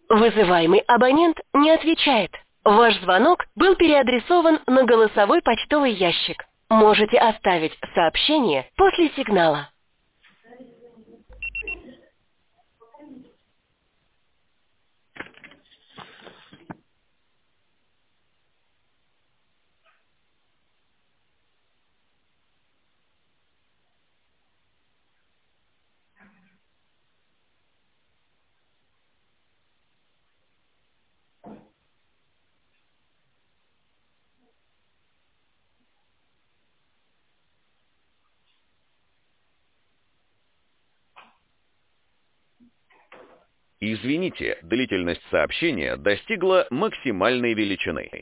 Вызываемый абонент не отвечает. Ваш звонок был переадресован на голосовой почтовый ящик. Можете оставить сообщение после сигнала. Извините, длительность сообщения достигла максимальной величины.